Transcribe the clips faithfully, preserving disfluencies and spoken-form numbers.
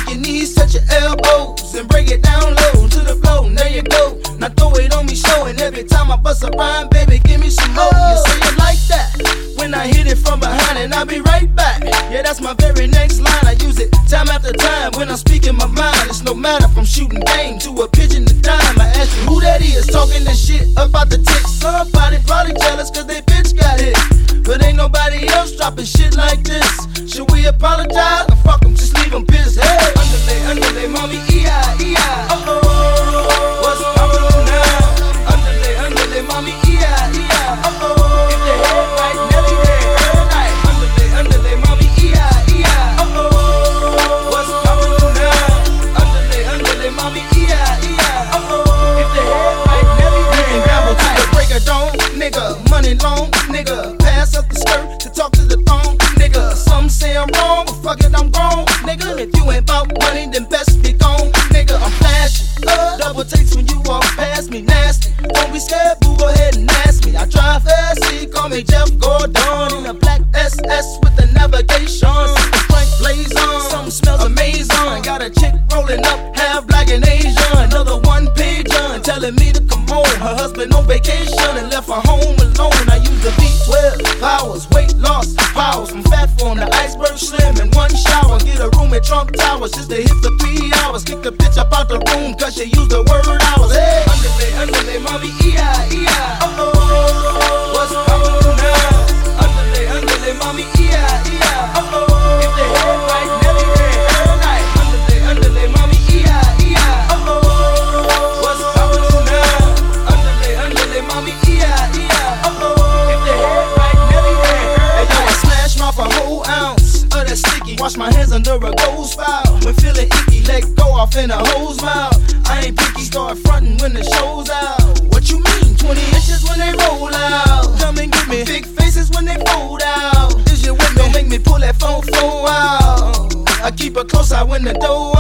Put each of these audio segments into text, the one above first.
take your knees, touch your elbows, and break it down low to the floor. There you go. Now throw it on me, showing every time I bust a rhyme, baby, give me some more. You say it like that when I hit it from behind, and I'll be right back. Yeah, that's my very next line. I use it time after time when I'm speaking my mind. It's no matter from shooting game to a pigeon to dime. I ask you who that is talking this shit about the tick. Somebody probably jealous cause they bitch got hit, but ain't nobody else dropping shit like this. Should we apologize? Or fuck them, just leave them pissed. Hey, underlay, underlay, mommy, E I, E I. Uh-oh, what's poppin' now? Underlay, underlay, mommy, E I, E I. Uh-oh, if the head right, Nelly there, all night. Underlay, underlay, mommy, E I, E I. Uh-oh, what's poppin' now? Underlay, underlay, mommy, E I, E I. Uh-oh, if the head right, Nelly there. You can gamble to the break of dawn, nigga. Money long, nigga. Pass up the skirt to talk to the thong, nigga. Some say I'm wrong, but fuck it, I'm grown, nigga. If you ain't about money, then best be gone, nigga. I'm flashing, uh, double takes when you walk past me, nasty. Don't be scared, boo, go ahead and ask me. I drive fast, see, call me Jeff Gordon in a black S S with the navigation. The Frank blaze on, something smells amazing. Got a chick rolling up, half black and Asian. Another one pager telling me to come home. Her husband on vacation and left her home alone. I use the V twelve powers, weight loss powers. From fat form to iceberg slim in one shower. Get a room at Trump Towers just to hit the three hours. Kick the bitch up out the room cause she used the word hours. Hey, underlay, underlay, mommy, E I, E I. Uh-oh, what's poppin' now? Underlay, underlay, mommy, E I, E I. Uh-oh, if the head right, Nelly there, all night. Underlay, underlay, mommy, E I, E I. Uh-oh, what's poppin' now? Underlay, underlay, mommy, E I, E I. Uh-oh, if the head right, Nelly there. Hey, yo, I smash off a whole ounce of that sticky. Wash my hands under a gold spout. When feeling icky, let go off in a hoe's mouth. I ain't picky, start frontin' when the show's out. What you mean? twenty inches when they roll out. Come and get me. Big faces when they fold out. Is you with me? Don't make me pull that phone phone out. I keep her close out when the door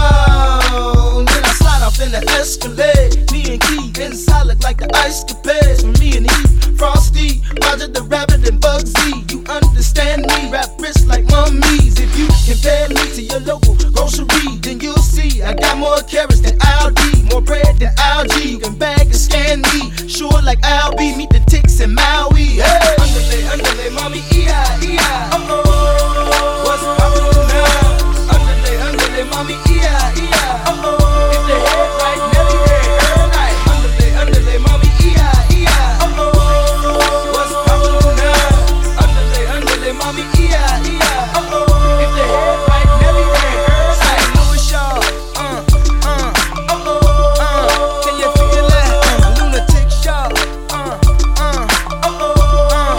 out. Then I slide off in the Escalade. Me and Key inside look like the ice capades. For me and Heath, Frosty, Roger the Rabbit and Bugsy. You understand me? Rap wrists like mummies. If you compare me to your local grocery, then you'll see I got more carrots than Aldi, more bread than algae. You can bag and scan me, sure like Albie. Meet the ticks in Maui. Hey, underlay, underlay, mommy, E I, E I. Uh-oh, what's poppin' now? Underlay, underlay, mommy, E I, E I. Uh-oh, if the head right, Nelly there, all night. Underlay, underlay, mommy, E I, E I. Uh-oh, what's poppin' now? Underlay, underlay, mommy, E I, E I. Uh-oh, if the head right, Nelly there, all night. Saint Louis, y'all. Uh, uh, uh-oh, uh, can you feel that? Uh, lunatic, y'all. Uh, uh, uh-oh, uh,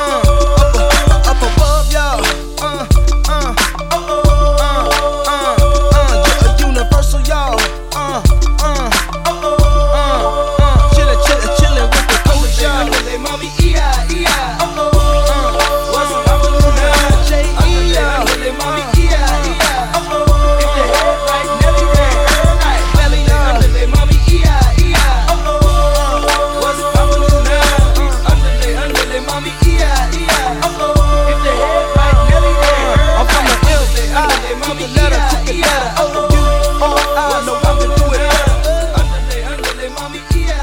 uh, up, up above, y'all. Uh, uh, uh-oh, uh, uh, uh, you're a universal, y'all. Uh, uh, uh-oh, uh, uh, chillin', chillin', chillin' with the coach, y'all. Underlay, mommy, E I, E I. Uh-oh, uh, what's poppin' now? J E, y'all. Underlay, mommy, E I, E I. Uh-oh, if the head right, Nelly there, all night. Nelly, underlay, mommy, E I, E I. Uh-oh, uh, what's poppin' now? Underlay, underlay, mommy, E I, E I. Uh-oh, if the head right, Nelly there. I'm from the L, underlay, mommy, E I, E I. Oh, you, oh, I know I'm gonna do it. Underlay, underlay, mommy, E I.